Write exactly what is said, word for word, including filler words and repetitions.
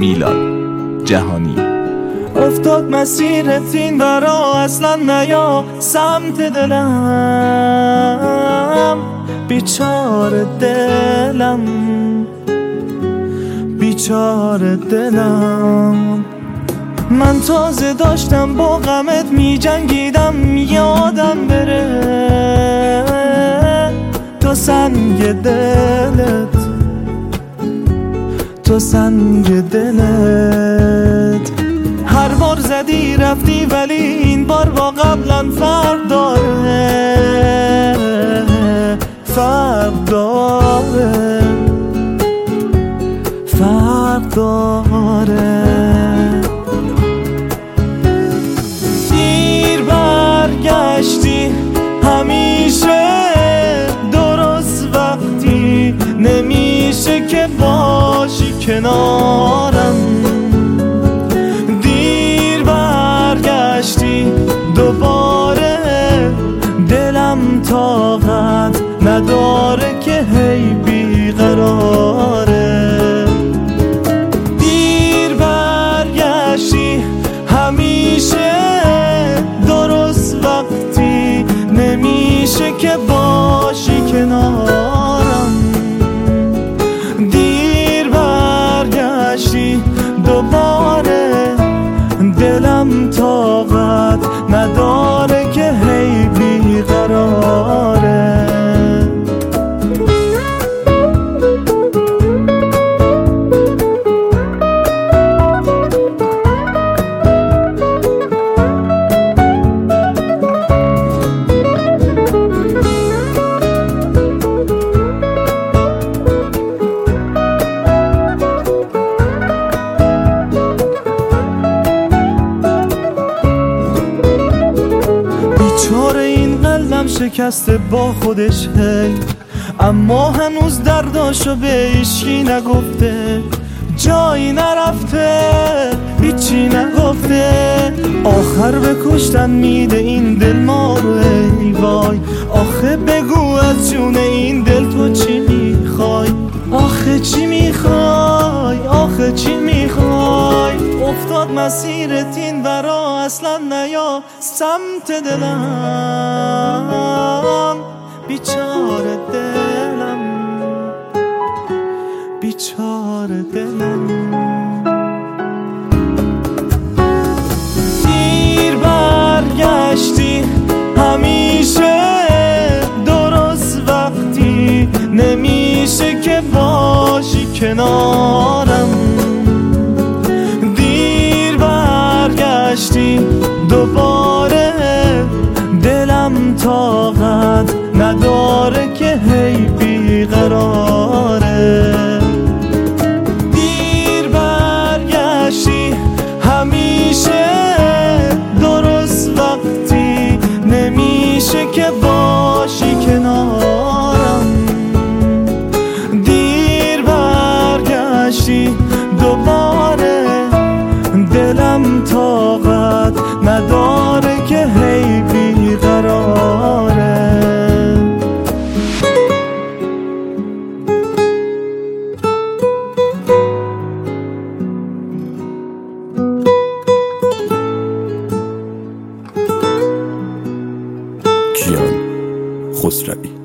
میلاد جهانی. افتاد مسیرت این برا اصلا نیا سمت دلم، بیچاره دلم، بیچاره دلم. من تازه داشتم با غمت می جنگیدم، یادم بره تو سنگ دلت، تو سنگ دلت. هر بار زدی رفتی ولی این بار با قبلا فرق داره، فرق داره، فرق داره. دیر برگشتی همیشه درست وقتی نمیشه که باشی کنارم. دیر برگشتی دوباره دلم طاقت نداره که هی بیقراره. دیر برگشتی همیشه درست وقتی نمیشه که باشی کنارم. دیر برگشتی دوباره دلم طاقت نداره که هی بیقراره. بیچاره این قلبم شکسته با خودش هی، اما هنوز درداشو به هیچکی نگفته، جایی نرفته، هیچی نگفته. آخر به کشتن میده این دل ما رو ای وای. آخه بگو از جون این دل تو چی میخوای؟ آخه چی میخوای؟ آخه چی میخوای؟ افتاد مسیرت این برا اصلا نیا سمت دلم، بیچاره دلم، بیچاره دلم. دیر برگشتی همیشه درست وقتی نمیشه که باشی کنارم. دیر برگشتی دوباره دلم طاقت نداره که هی بیقراره. دیر برگشتی همیشه درست وقتی نمیشه که باشی کنارم. دیر برگشتی دوباره دلم طاقت نداره که هی بیقراره. کیان خسروی.